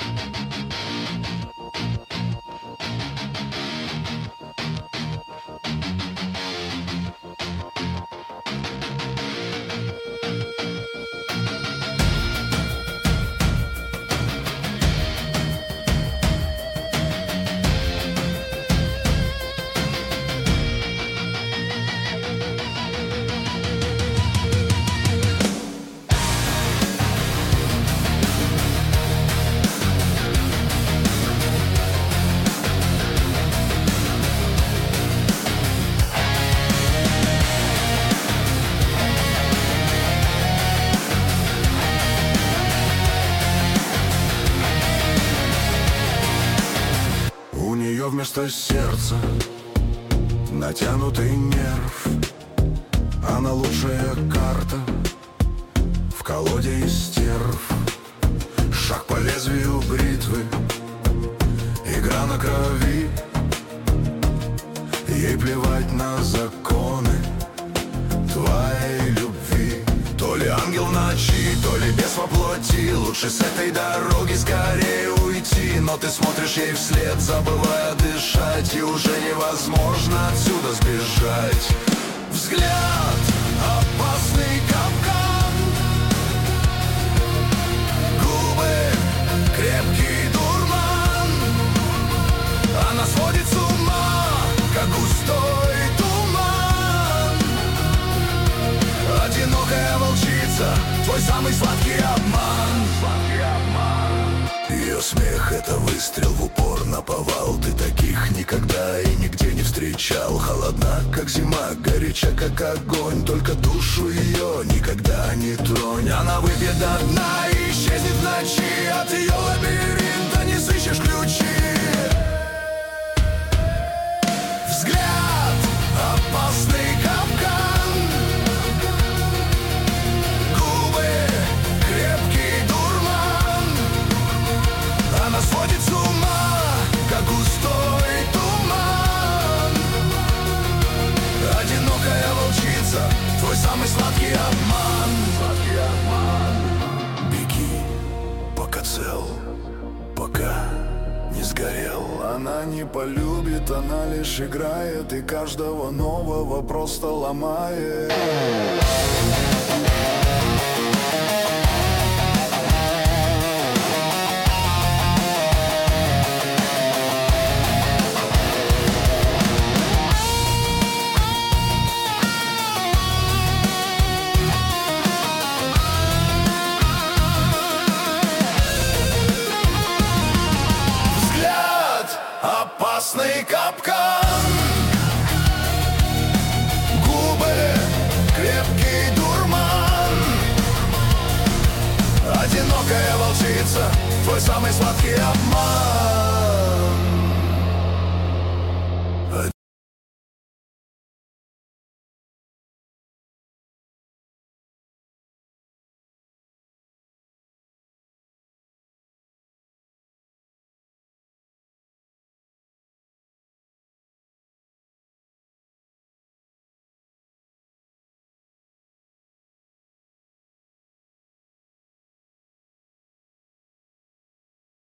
Вместо сердца натянутый нерв. Она лучшая карта в колоде из стерв. Шаг по лезвию бритвы, игра на крови. Ей плевать на законы твоей любви. То ли ангел в ночи, то ли бес во плоти. Лучше с этой дороги скорее уйти. Но ты смотришь ей вслед, забывая дышать, и уже невозможно отсюда сбежать. Взгляд, опасный капкан. Губы, крепкий дурман. Она сводит с ума, как густой туман. Одинокая волчица, твой самый сладкий обман. Ее смех — это выстрел в упор, наповал. Ты таких никогда и нигде не встречал. Холодна, как зима, горяча, как огонь. Только душу ее никогда не тронь. Она выпьет до дна и исчезнет в ночи. От ее лабиринта не сыщешь ключи. Взгляд, опасный капкан. Губы, крепкий дурман. Она сводит с ума, как густой туман. Одинокая волчица, твой самый сладкий обман. Беги, пока цел, пока не сгорел. Она не полюбит, она лишь играет, и каждого нового просто ломает. Опасный капкан. Губы, крепкий дурман. Одинокая волчица, твой самый сладкий обман.